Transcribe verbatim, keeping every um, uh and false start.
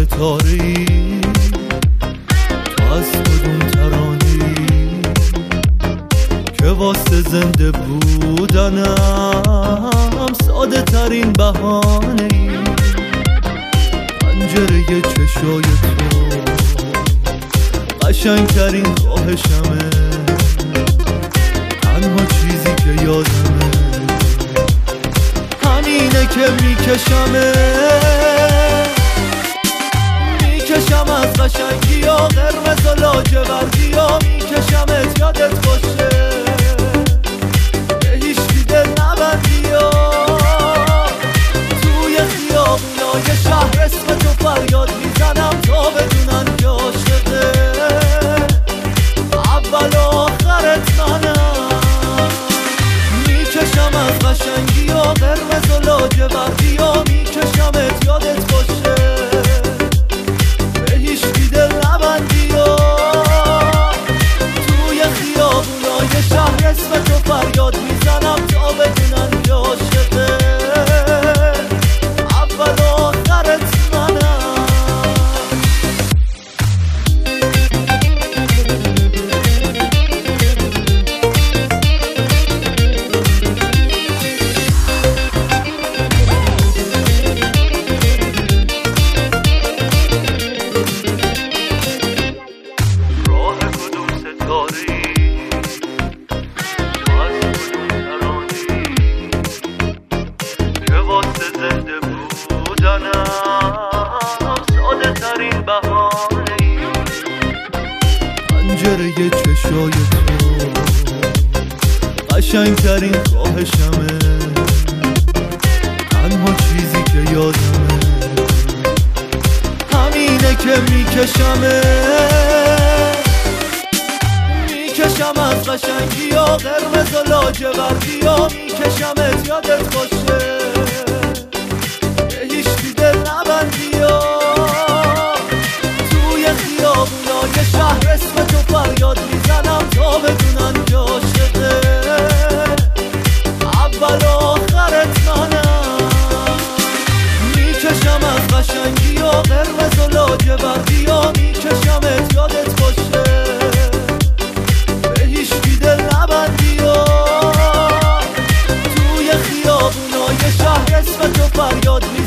ستاره‌ای، تو از کدوم ترانه‌ای که واسه زنده بودنم ساده ترین بهانه‌ای. پنجره چشای تو قشنگ ترین خواهشمه، تنها چیزی که یادمه همینه که میکشمه. میکشم از قشنگی ها قرمز و لاجوردی ها، میکشمت یادت باشه به هیچکی دل نبندی ها. توی خیابونای شهر اسم تو فریاد میزنم تا بدونن که عاشقه اول و آخرت منم. میکشم از قشنگی ها قرمز و لاجوردی ها، میکشمت یادت باشه به هیچکی دل نبندی ها. توی خیابونای شهر اسم تو فریاد میزنم تا بدونن که عاشقه اول و آخرت منم. پنجره چشای تو قشنگ ترین خواهشمه، تنها چیزی که یادمه همینه که میکشمه. میکشم از قشنگی ها قرمز و لاجوردی ها، میکشمت یادت باشه به هیچکی دل نبندی ها. توی خیابونای شهر اسم تو فریاد میزنم تا بدونن که عاشقه اول و آخرت منم. میکشم از قشنگی ها قرمز و لاجوردی ها، میکشمت یادت باشه به هیچکی دل نبندی ها. توی خیابونای شهر اسم تو فریاد میزنم